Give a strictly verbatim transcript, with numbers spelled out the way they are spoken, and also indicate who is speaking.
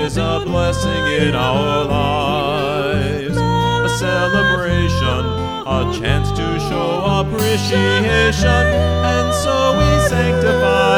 Speaker 1: is a blessing in our lives, a celebration, a chance to show appreciation, and so we sanctify